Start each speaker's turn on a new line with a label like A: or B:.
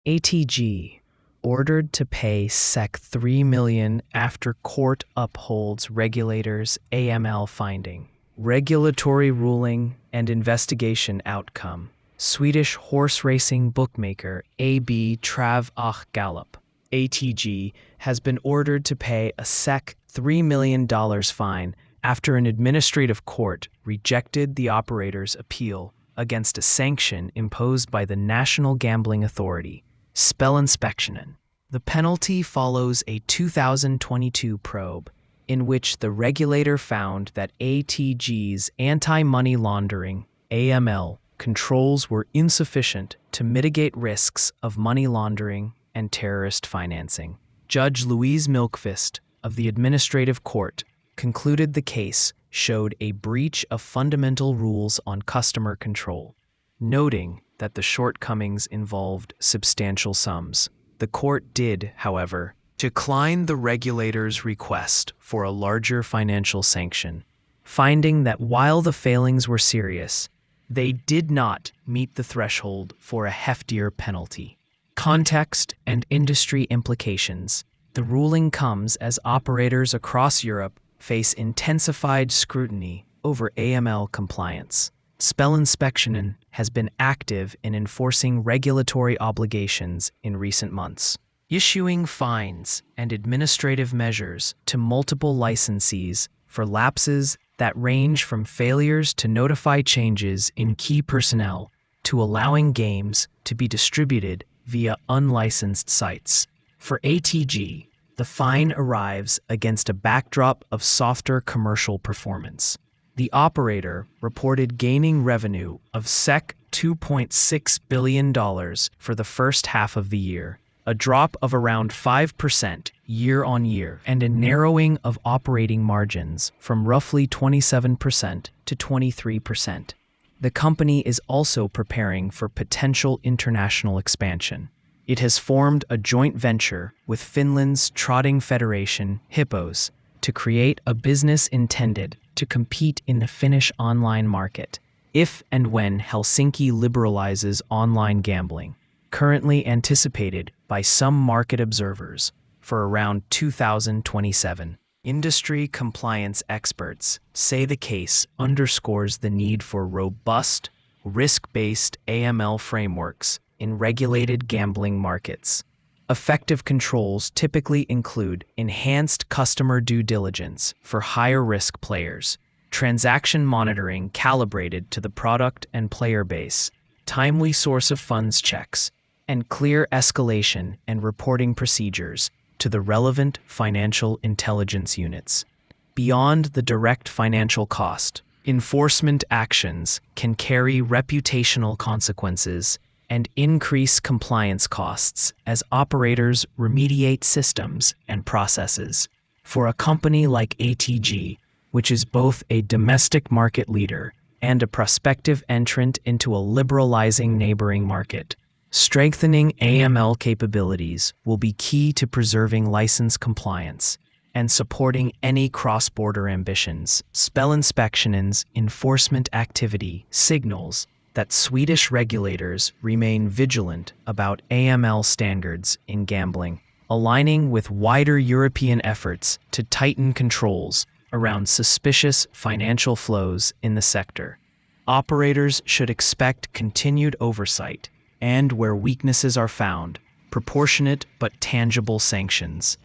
A: ATG ordered to pay SEK 3 million after court upholds regulators' AML finding. Regulatory ruling and investigation outcome. Swedish horse racing bookmaker AB Trav och Galopp, ATG, has been ordered to pay a SEK $3 million fine after an administrative court rejected the operator's appeal against a sanction imposed by the National Gambling Authority, Spelinspektionen. The penalty follows a 2022 probe in which the regulator found that ATG's anti-money laundering (AML) controls were insufficient to mitigate risks of money laundering and terrorist financing. Judge Louise Milkvist of the Administrative Court concluded the case showed a breach of fundamental rules on customer control, noting that the shortcomings involved substantial sums. The court did, however, decline the regulator's request for a larger financial sanction, finding that while the failings were serious, they did not meet the threshold for a heftier penalty. Context and industry implications. The ruling comes as operators across Europe face intensified scrutiny over AML compliance. Spelinspektionen has been active in enforcing regulatory obligations in recent months, issuing fines and administrative measures to multiple licensees for lapses that range from failures to notify changes in key personnel to allowing games to be distributed via unlicensed sites. For ATG, the fine arrives against a backdrop of softer commercial performance. The operator reported gaining revenue of SEK $2.6 billion for the first half of the year, a drop of around 5% year-on-year, and a narrowing of operating margins from roughly 27% to 23%. The company is also preparing for potential international expansion. It has formed a joint venture with Finland's trotting federation, Hippos, to create a business intended to compete in the Finnish online market, if and when Helsinki liberalizes online gambling, currently anticipated by some market observers for around 2027. Industry compliance experts say the case underscores the need for robust, risk-based AML frameworks in regulated gambling markets. Effective controls typically include enhanced customer due diligence for higher-risk players, transaction monitoring calibrated to the product and player base, timely source of funds checks, and clear escalation and reporting procedures to the relevant financial intelligence units. Beyond the direct financial cost, enforcement actions can carry reputational consequences and increase compliance costs as operators remediate systems and processes. For a company like ATG, which is both a domestic market leader and a prospective entrant into a liberalizing neighboring market, strengthening AML capabilities will be key to preserving license compliance and supporting any cross-border ambitions. Spelinspektionen's enforcement activity signals that Swedish regulators remain vigilant about AML standards in gambling, aligning with wider European efforts to tighten controls around suspicious financial flows in the sector. Operators should expect continued oversight and, where weaknesses are found, proportionate but tangible sanctions.